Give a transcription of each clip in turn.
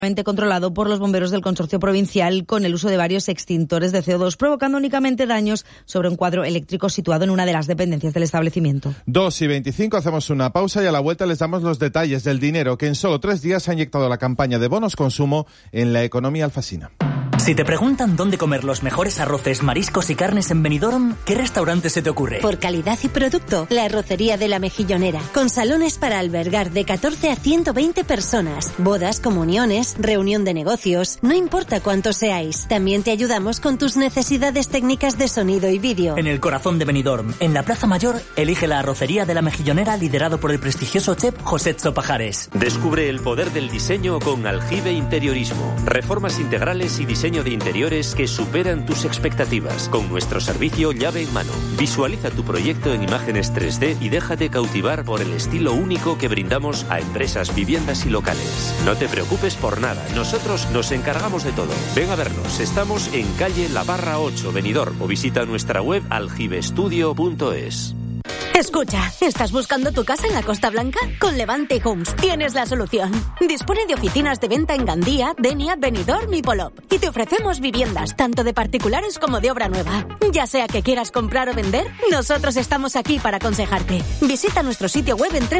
controlado por los bomberos del consorcio provincial con el uso de varios extintores de CO2, provocando únicamente daños sobre un cuadro eléctrico situado en una de las dependencias del establecimiento. 2:25, hacemos una pausa y a la vuelta les damos los detalles del dinero que en solo 3 días ha inyectado la campaña de bonos consumo en la economía alfasina. Si te preguntan dónde comer los mejores arroces, mariscos y carnes en Benidorm, ¿qué restaurante se te ocurre? Por calidad y producto, la Arrocería de la Mejillonera, con salones para albergar de 14 a 120 personas, bodas, comuniones, reunión de negocios, no importa cuántos seáis. También te ayudamos con tus necesidades técnicas de sonido y vídeo. En el corazón de Benidorm, en la Plaza Mayor, elige la Arrocería de la Mejillonera, liderado por el prestigioso chef José Pajares. Descubre el poder del diseño con Aljibe Interiorismo. Reformas integrales y diseño de interiores que superan tus expectativas. Con nuestro servicio llave en mano. Visualiza tu proyecto en imágenes 3D y déjate cautivar por el estilo único que brindamos a empresas, viviendas y locales. No te preocupes por nada, nosotros nos encargamos de todo. Ven a vernos, estamos en calle La Barra 8, Benidorm, o visita nuestra web aljibestudio.es. Escucha, ¿estás buscando tu casa en la Costa Blanca? Con Levante Homes tienes la solución. Dispone de oficinas de venta en Gandía, Denia, Benidorm y Polop. Y te ofrecemos viviendas, tanto de particulares como de obra nueva. Ya sea que quieras comprar o vender, nosotros estamos aquí para aconsejarte. Visita nuestro sitio web en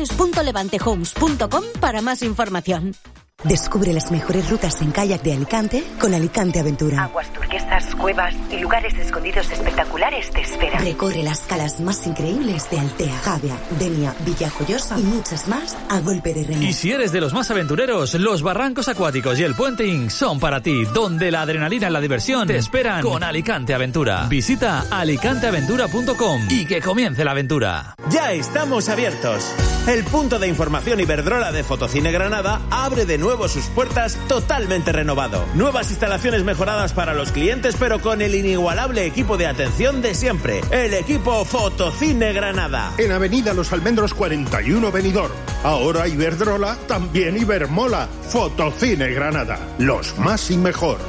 www.levantehomes.com para más información. Descubre las mejores rutas en kayak de Alicante con Alicante Aventura. Aguas turquesas, cuevas y lugares escondidos espectaculares te esperan. Recorre las calas más increíbles de Altea, Javia, Denia, Villajoyosa y muchas más a golpe de remo. Y si eres de los más aventureros, los barrancos acuáticos y el puenting son para ti, donde la adrenalina y la diversión te esperan con Alicante Aventura. Visita alicanteaventura.com y que comience la aventura. Ya estamos abiertos. El punto de información Iberdrola de Fotocine Granada abre de nuevo sus puertas totalmente renovado. Nuevas instalaciones mejoradas para los clientes, pero con el inigualable equipo de atención de siempre. El equipo Fotocine Granada. En Avenida Los Almendros 41 Benidorm. Ahora Iberdrola, también Ibermola. Fotocine Granada. Los más y mejor.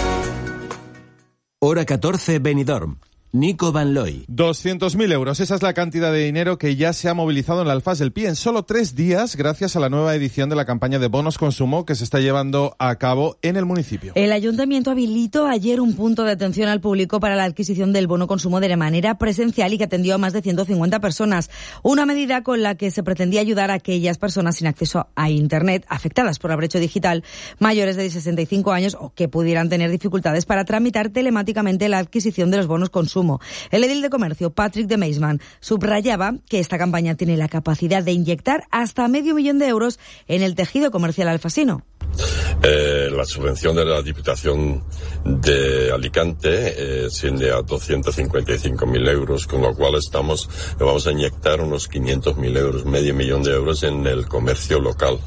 Hora 14 Benidorm. Nico Van Looy. 200.000 euros, esa es la cantidad de dinero que ya se ha movilizado en la Alfaz del Pi en solo 3 días gracias a la nueva edición de la campaña de bonos consumo que se está llevando a cabo en el municipio. El ayuntamiento habilitó ayer un punto de atención al público para la adquisición del bono consumo de manera presencial y que atendió a más de 150 personas. Una medida con la que se pretendía ayudar a aquellas personas sin acceso a Internet, afectadas por la brecha digital, mayores de 65 años o que pudieran tener dificultades para tramitar telemáticamente la adquisición de los bonos consumo. El edil de Comercio, Patrick de Meisman, subrayaba que esta campaña tiene la capacidad de inyectar hasta €500.000 en el tejido comercial alfasino. La subvención de la Diputación de Alicante asciende a 255.000 euros, con lo cual vamos a inyectar unos 500.000 euros, €500.000 en el comercio local.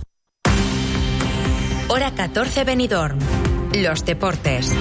Hora 14 Benidorm. Los deportes.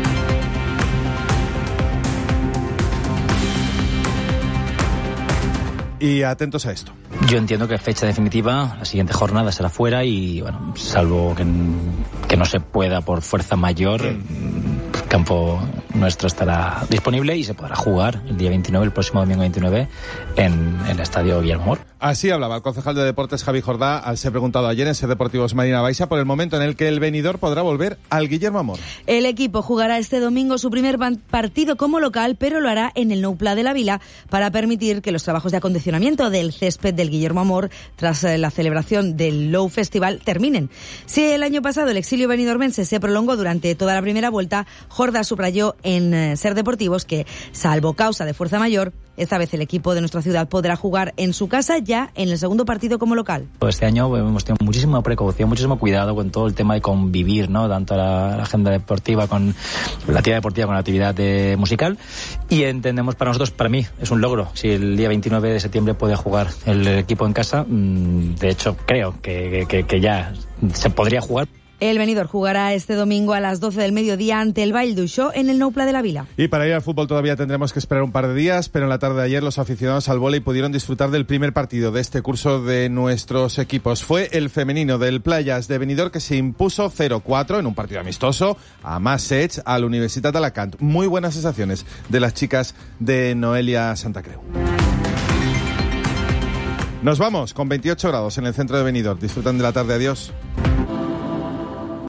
Y atentos a esto. Yo entiendo que fecha definitiva, la siguiente jornada será fuera y, bueno, salvo que no se pueda por fuerza mayor, el campo nuestro estará disponible y se podrá jugar el día 29, el próximo domingo 29, en el Estadio Guillermo Mor. Así hablaba el concejal de Deportes Javi Jordá al ser preguntado ayer en Ser Deportivos Marina Baixa por el momento en el que el Benidorm podrá volver al Guillermo Amor. El equipo jugará este domingo su primer partido como local, pero lo hará en el Nou Pla de la Vila para permitir que los trabajos de acondicionamiento del césped del Guillermo Amor tras la celebración del Low Festival terminen. Si el año pasado el exilio benidormense se prolongó durante toda la primera vuelta, Jordá subrayó en Ser Deportivos que, salvo causa de fuerza mayor, esta vez el equipo de nuestra ciudad podrá jugar en su casa ya en el segundo partido como local. Este año hemos tenido muchísima precaución, muchísimo cuidado con todo el tema de convivir, ¿no? Tanto la agenda deportiva con la actividad deportiva con la actividad musical, y entendemos para nosotros, para mí, es un logro. Si el día 29 de septiembre puede jugar el equipo en casa, de hecho creo que ya se podría jugar. El Benidorm jugará este domingo a las 12 del mediodía ante el Vall d'Uixó en el Nou Pla de la Vila. Y para ir al fútbol todavía tendremos que esperar un par de días, pero en la tarde de ayer los aficionados al vóley pudieron disfrutar del primer partido de este curso de nuestros equipos. Fue el femenino del Playas de Benidorm que se impuso 0-4 en un partido amistoso a Masech al Universitat d'Alacant. Muy buenas sensaciones de las chicas de Noelia Santa Creu. Nos vamos con 28 grados en el centro de Benidorm. Disfrutan de la tarde. Adiós.